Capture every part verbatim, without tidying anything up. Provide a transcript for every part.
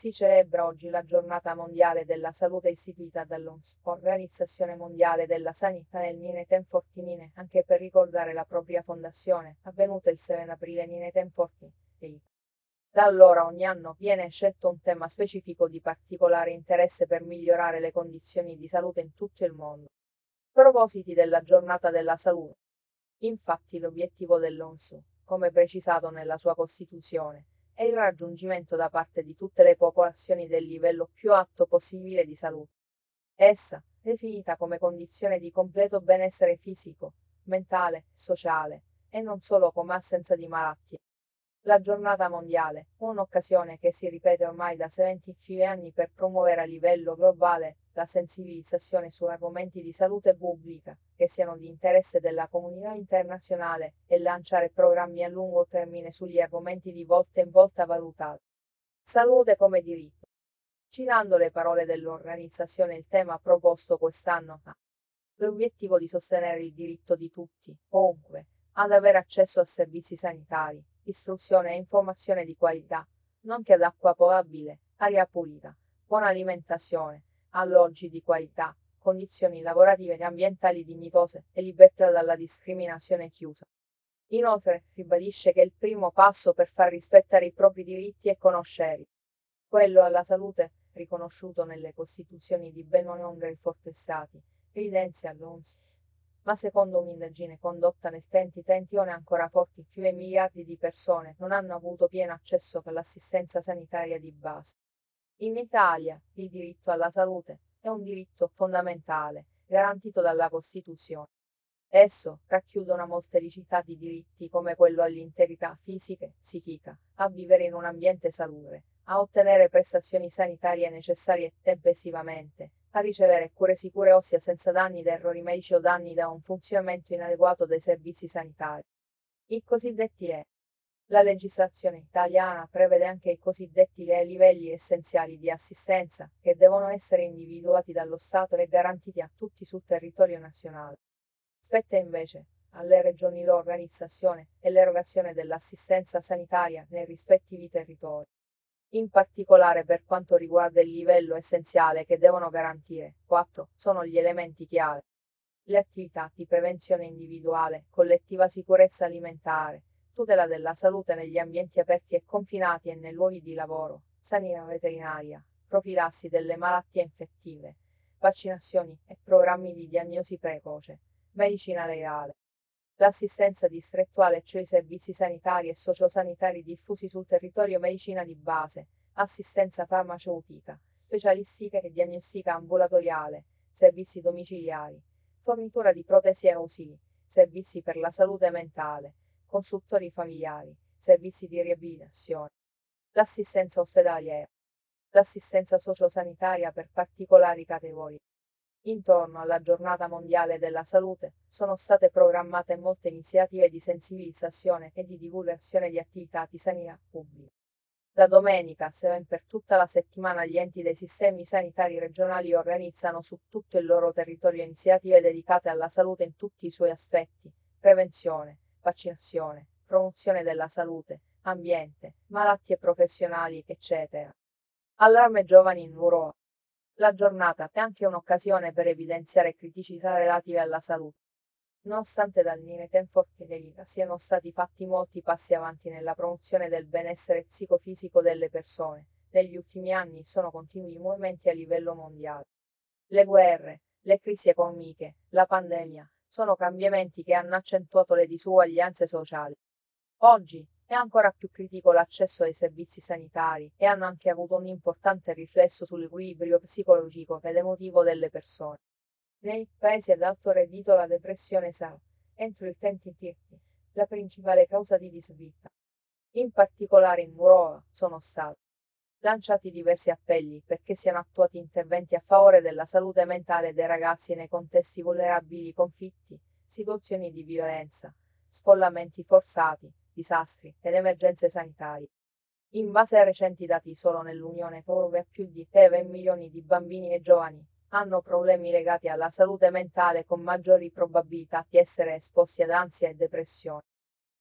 Si celebra oggi la Giornata Mondiale della Salute istituita dall'O M S, Organizzazione Mondiale della Sanità nel Nineteen-Forty-Nine, anche per ricordare la propria fondazione, avvenuta il sette aprile nineteen-forty-eight. Da allora ogni anno viene scelto un tema specifico di particolare interesse per migliorare le condizioni di salute in tutto il mondo. Propositi della Giornata della Salute. Infatti l'obiettivo dell'O M S, come precisato nella sua Costituzione, è il raggiungimento da parte di tutte le popolazioni del livello più alto possibile di salute. Essa, definita come condizione di completo benessere fisico, mentale, sociale, e non solo come assenza di malattie. La giornata mondiale, un'occasione che si ripete ormai da settantacinque anni per promuovere a livello globale la sensibilizzazione su argomenti di salute pubblica, che siano di interesse della comunità internazionale, e lanciare programmi a lungo termine sugli argomenti di volta in volta valutati. Salute come diritto. Citando le parole dell'organizzazione, il tema proposto quest'anno ha l'obiettivo di sostenere il diritto di tutti, ovunque, ad avere accesso a servizi sanitari, istruzione e informazione di qualità, nonché ad acqua potabile, aria pulita, buona alimentazione, alloggi di qualità, condizioni lavorative e ambientali dignitose e libertà dalla discriminazione chiusa. Inoltre, ribadisce che il primo passo per far rispettare i propri diritti è conoscerli. Quello alla salute, riconosciuto nelle Costituzioni di ben novantaquattro Stati, evidenzia l'O M S. Ma secondo un'indagine condotta nel duemilaventidue ancora quarantacinque miliardi di persone non hanno avuto pieno accesso all'assistenza sanitaria di base. In Italia, il diritto alla salute è un diritto fondamentale, garantito dalla Costituzione. Esso racchiude una molteplicità di diritti come quello all'integrità fisica e psichica, a vivere in un ambiente salubre, a ottenere prestazioni sanitarie necessarie tempestivamente, a ricevere cure sicure ossia senza danni da errori medici o danni da un funzionamento inadeguato dei servizi sanitari. I cosiddetti L E. La legislazione italiana prevede anche i cosiddetti L E livelli essenziali di assistenza, che devono essere individuati dallo Stato e garantiti a tutti sul territorio nazionale. Spetta invece alle regioni l'organizzazione e l'erogazione dell'assistenza sanitaria nei rispettivi territori. In particolare per quanto riguarda il livello essenziale che devono garantire, quattro sono gli elementi chiave. Le attività di prevenzione individuale, collettiva, sicurezza alimentare, tutela della salute negli ambienti aperti e confinati e nei luoghi di lavoro, sanità veterinaria, profilassi delle malattie infettive, vaccinazioni e programmi di diagnosi precoce, medicina legale. L'assistenza distrettuale, cioè i servizi sanitari e sociosanitari diffusi sul territorio, medicina di base, assistenza farmaceutica, specialistica e diagnostica ambulatoriale, servizi domiciliari, fornitura di protesi e ausili, servizi per la salute mentale, consultori familiari, servizi di riabilitazione. L'assistenza ospedaliera. L'assistenza sociosanitaria per particolari categorie. Intorno alla Giornata Mondiale della Salute, sono state programmate molte iniziative di sensibilizzazione e di divulgazione di attività di sanità pubblica. Da domenica, se ben per tutta la settimana, gli enti dei sistemi sanitari regionali organizzano su tutto il loro territorio iniziative dedicate alla salute in tutti i suoi aspetti: prevenzione, vaccinazione, promozione della salute, ambiente, malattie professionali, eccetera. Allarme giovani in Nuoro. La giornata è anche un'occasione per evidenziare criticità relative alla salute. Nonostante dal nineteen-forty-eight siano stati fatti molti passi avanti nella promozione del benessere psicofisico delle persone, negli ultimi anni sono continui movimenti a livello mondiale. Le guerre, le crisi economiche, la pandemia, sono cambiamenti che hanno accentuato le disuguaglianze sociali. Oggi è ancora più critico l'accesso ai servizi sanitari e hanno anche avuto un importante riflesso sull'equilibrio psicologico ed emotivo delle persone. Nei paesi ad alto reddito la depressione sarà, entro il duemilatrenta, la principale causa di disabilità. In particolare in Nuova sono stati lanciati diversi appelli perché siano attuati interventi a favore della salute mentale dei ragazzi nei contesti vulnerabili, conflitti, situazioni di violenza, sfollamenti forzati, disastri ed emergenze sanitarie. In base a recenti dati, solo nell'Unione Europea più di venti milioni di bambini e giovani hanno problemi legati alla salute mentale, con maggiori probabilità di essere esposti ad ansia e depressione.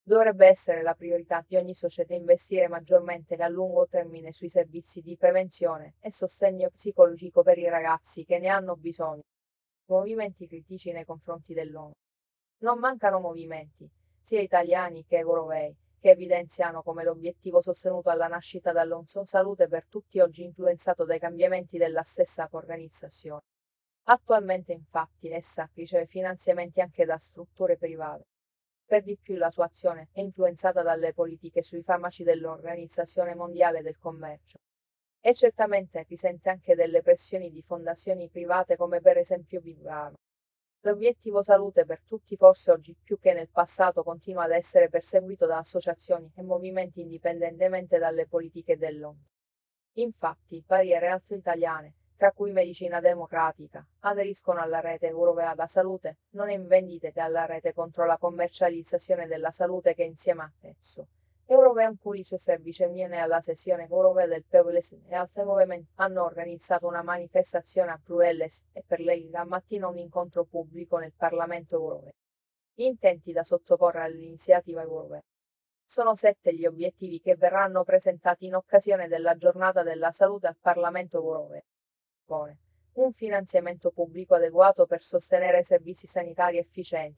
Dovrebbe essere la priorità di ogni società investire maggiormente a lungo termine sui servizi di prevenzione e sostegno psicologico per i ragazzi che ne hanno bisogno. Movimenti critici nei confronti dell'ONU. Non mancano movimenti, sia italiani che europei, che evidenziano come l'obiettivo sostenuto alla nascita dall'O N S Salute per Tutti oggi influenzato dai cambiamenti della stessa organizzazione. Attualmente infatti essa riceve finanziamenti anche da strutture private. Per di più la sua azione è influenzata dalle politiche sui farmaci dell'Organizzazione Mondiale del Commercio. E certamente risente anche delle pressioni di fondazioni private come per esempio Vivaro. L'obiettivo salute per tutti forse oggi più che nel passato continua ad essere perseguito da associazioni e movimenti indipendentemente dalle politiche dell'O N U. Infatti, varie realtà italiane, tra cui Medicina Democratica, aderiscono alla rete europea da salute, non in vendite e alla rete contro la commercializzazione della salute che insieme a esso. European Public Service Union e alla sessione europea del People's e altri movimenti hanno organizzato una manifestazione a Bruxelles e per lei da mattina un incontro pubblico nel Parlamento europeo. Intenti da sottoporre all'iniziativa europea. Sono sette gli obiettivi che verranno presentati in occasione della giornata della salute al Parlamento europeo. Pone un finanziamento pubblico adeguato per sostenere servizi sanitari efficienti.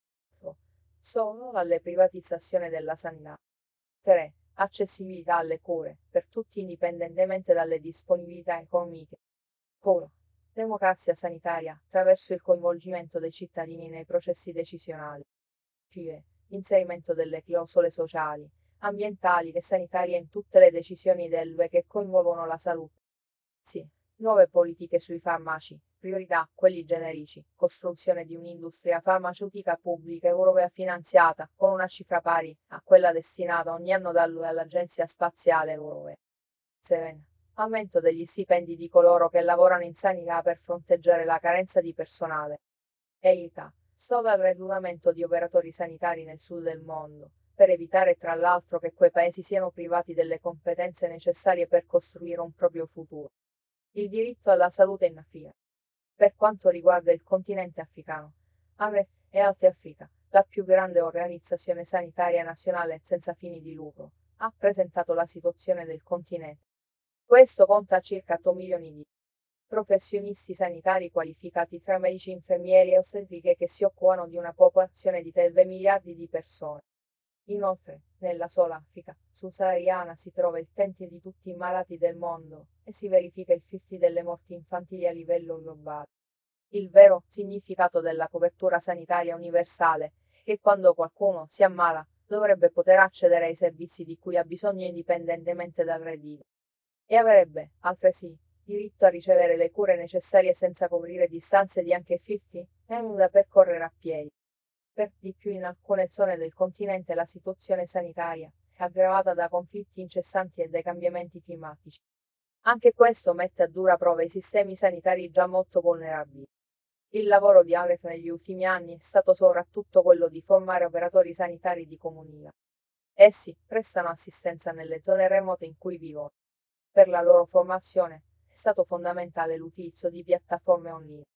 Solo alle privatizzazioni della sanità. tre. Accessibilità alle cure, per tutti indipendentemente dalle disponibilità economiche. quattro. Democrazia sanitaria, attraverso il coinvolgimento dei cittadini nei processi decisionali. cinque. Inserimento delle clausole sociali, ambientali e sanitarie in tutte le decisioni dell'U E che coinvolgono la salute. Sì. Nuove politiche sui farmaci, priorità, quelli generici, costruzione di un'industria farmaceutica pubblica europea finanziata, con una cifra pari a quella destinata ogni anno dall'U E all'Agenzia Spaziale Europea. sette. Aumento degli stipendi di coloro che lavorano in sanità per fronteggiare la carenza di personale. EITA. Stop al reclutamento di operatori sanitari nel sud del mondo, per evitare tra l'altro che quei paesi siano privati delle competenze necessarie per costruire un proprio futuro. Il diritto alla salute in Africa. Per quanto riguarda il continente africano, A M R E F e Alte Africa, la più grande organizzazione sanitaria nazionale senza fini di lucro, ha presentato la situazione del continente. Questo conta circa otto milioni di professionisti sanitari qualificati tra medici, infermieri e ostetriche che si occupano di una popolazione di due miliardi di persone. Inoltre, nella sola Africa subsahariana si trova il trenta di tutti i malati del mondo, e si verifica il cinquanta delle morti infantili a livello globale. Il vero significato della copertura sanitaria universale è che quando qualcuno si ammala, dovrebbe poter accedere ai servizi di cui ha bisogno indipendentemente dal reddito. E avrebbe, altresì, diritto a ricevere le cure necessarie senza coprire distanze di anche cinquanta minuti da percorrere a piedi. Per di più in alcune zone del continente la situazione sanitaria è aggravata da conflitti incessanti e dai cambiamenti climatici. Anche questo mette a dura prova i sistemi sanitari già molto vulnerabili. Il lavoro di A M R E F negli ultimi anni è stato soprattutto quello di formare operatori sanitari di comunità. Essi prestano assistenza nelle zone remote in cui vivono. Per la loro formazione è stato fondamentale l'utilizzo di piattaforme online.